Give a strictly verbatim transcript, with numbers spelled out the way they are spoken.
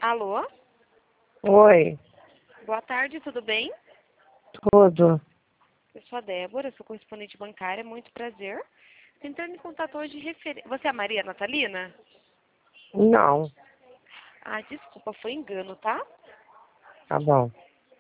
Alô? Oi, Boa tarde, tudo bem? tudo. Eu sou a Débora, sou correspondente bancária, muito prazer. Tentando em contato hoje referente... Você é a Maria Natalina? Não, Ah, desculpa, foi engano, tá? tá bom.